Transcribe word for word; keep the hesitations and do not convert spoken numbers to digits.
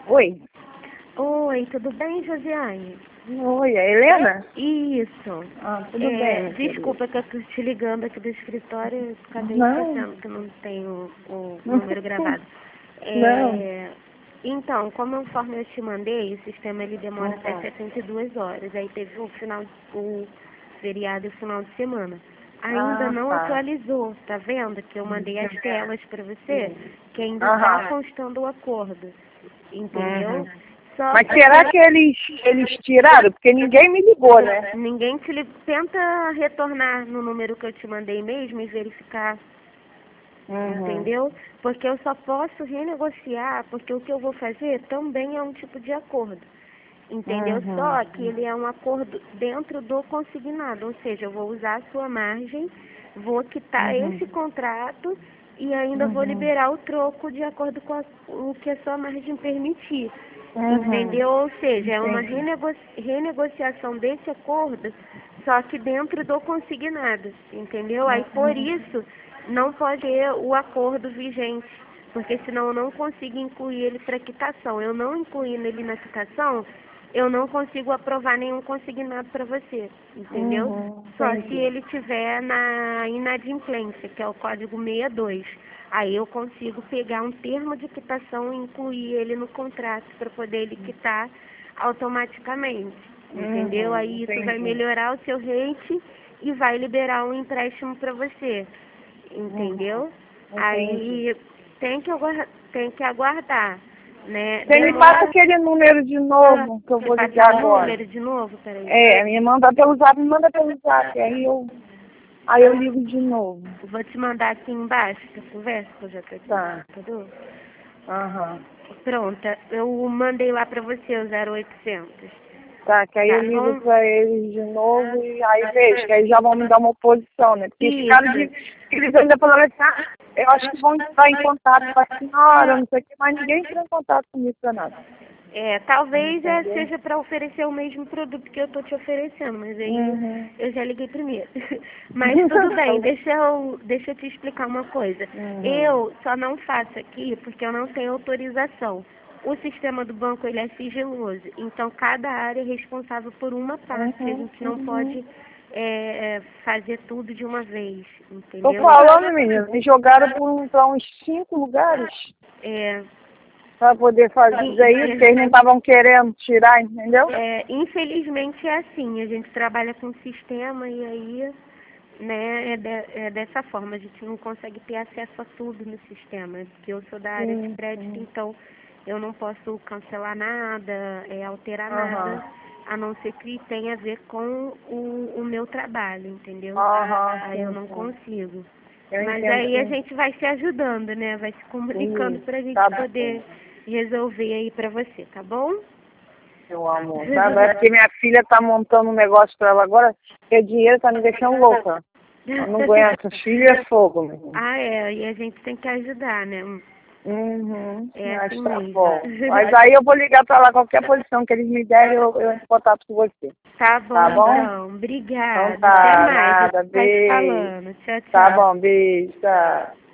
Oi. Oi, tudo bem, Josiane? Oi, é a Helena? Isso. Ah, tudo É, bem. desculpa que eu tô te ligando aqui do escritório, eu acabei Não. esquecendo que não tem o, o número gravado. Não. É, então, como conforme eu te mandei, o sistema ele demora até Uhum. setenta e duas horas. Aí teve o final, o feriado e o final de semana. Ainda Ah, não tá. atualizou, tá vendo? Que eu mandei as telas para você, que ainda Aham. tá constando o acordo. Entendeu? Uhum. Só Mas que será que eles, eles tiraram? Porque ninguém me ligou, né? ninguém te li... tenta retornar no número que eu te mandei mesmo e verificar, Uhum. entendeu? Porque eu só posso renegociar, porque o que eu vou fazer também é um tipo de acordo, entendeu? Uhum. Só que ele é um acordo dentro do consignado, ou seja, eu vou usar a sua margem, vou quitar Uhum. esse contrato e ainda vou Uhum. liberar o troco de acordo com a, o que a sua margem permitir. Uhum. Entendeu? Ou seja, é uma Entendi. renego renegociação desse acordo, só que dentro do consignado, entendeu? Aí por isso não pode ter o acordo vigente, porque senão eu não consigo incluir ele para quitação. Eu não incluindo ele na quitação, eu não consigo aprovar nenhum consignado para você, entendeu? Uhum. Só se Entendi. ele tiver na inadimplência, que é o código sessenta e dois. Aí eu consigo pegar um termo de quitação e incluir ele no contrato para poder ele quitar automaticamente, entendeu? Uhum. Aí isso vai Entendi. melhorar o seu rate e vai liberar um empréstimo para você, entendeu? Uhum. Aí tem que, aguardar, tem que aguardar, né? Você me passa aquele número de novo que eu Você vou passar ligar o agora. número de novo, peraí. É, me manda pelo zap, me manda pelo zap. Aí eu, aí eu ligo de novo. Vou te mandar aqui embaixo, essa conversa que eu já tô aqui no Tá. computador. Aham. Pronta, eu mandei lá pra você o zero oitocentos. Tá, que aí Tá eu ligo bom? pra eles de novo e aí vejo, que aí já vão me dar uma oposição, né? Porque esse cara de, eles ainda falaram assim, ah, eu acho que vão entrar em contato com a senhora, não sei o que, mas ninguém entrou em contato comigo pra nada. É, talvez é, Entendeu? seja para oferecer o mesmo produto que eu tô te oferecendo, mas aí Uhum. eu já liguei primeiro. Mas tudo bem, deixa eu, deixa eu te explicar uma coisa. Uhum. Eu só não faço aqui porque eu não tenho autorização. O sistema do banco ele é sigiloso, então cada área é responsável por uma parte. A Uhum. gente não pode é, fazer tudo de uma vez, Tô entendeu? falando, menino, me jogaram por um, pra uns cinco lugares É, pra poder fazer isso, porque eles não estavam querendo tirar, entendeu? É, infelizmente é assim, a gente trabalha com sistema e aí, né, é, de, é dessa forma, a gente não consegue ter acesso a tudo no sistema, porque eu sou da área de Sim, crédito, sim. então eu não posso cancelar nada, é, alterar Aham. nada, a não ser que tenha a ver com o, o meu trabalho, entendeu? Aham, Aí eu sim, não sim. consigo. Eu Mas entendo, aí a sim. gente vai se ajudando, né? Vai se comunicando Sim, pra gente tá bom, poder resolver aí pra você, tá bom? meu amor. Tá, é porque minha filha tá montando um negócio pra ela agora, que o dinheiro tá me deixando louca. Eu não aguento, filho é fogo, meu irmão. Ah, é, e a gente tem que ajudar, né? Uhum, É mas assim tá mesmo. bom. Mas aí eu vou ligar pra lá, qualquer posição que eles me derem, eu, eu entro em contato com você. Tá bom, Tá bom? então. Então Obrigada. Até tá, mais. A gente nada, vai se beijo. falando. Tchau, Tá tchau. bom, beijo, tá.